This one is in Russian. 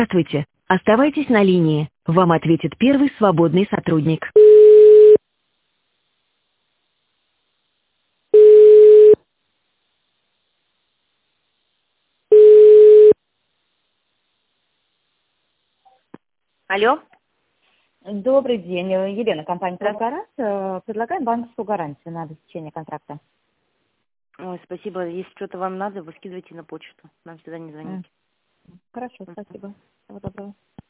Здравствуйте. Оставайтесь на линии. Вам ответит первый свободный сотрудник. Алло. Добрый день, Елена, компания Здравствуйте. «Трансгарант». Предлагаем банковскую гарантию на обеспечение контракта. Ой, спасибо. Если что-то вам надо, вы скидывайте на почту. Нам сюда не М, звоните. Хорошо, спасибо. Всего доброго.